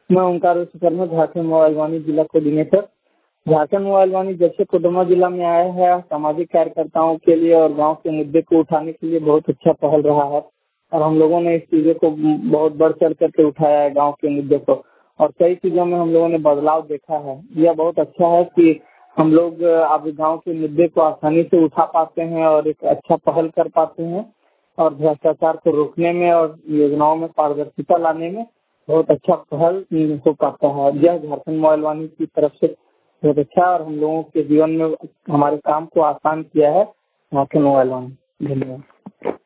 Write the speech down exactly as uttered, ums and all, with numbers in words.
मैं ओंकार विश्वकर्मा, झारखंड मोबाइल वाणी जिला coordinator. Jharkhand mobile वाणी जब से कोडरमा जिला में आया है, सामाजिक कार्यकर्ताओं के लिए और गांव के मुद्दे को उठाने के लिए बहुत अच्छा पहल रहा है और हम लोगों ने इस चीजों को बहुत बढ़ चढ़ करके उठाया है, गांव के मुद्दे को, और कई चीजों में हम लोगों ने बदलाव देखा है। यह बहुत अच्छा है कि हम लोग अब गांव के मुद्दे को आसानी से उठा पाते हैं और एक अच्छा पहल कर पाते हैं और भ्रष्टाचार को रोकने में और योजनाओं में पारदर्शिता लाने में बहुत अच्छा पहल हो पाता है। यह झारखंड मोबाइल वाणी की तरफ से बहुत अच्छा और हम लोगों के जीवन में हमारे काम को आसान किया है झारखंड मोबाइल वाणी। धन्यवाद।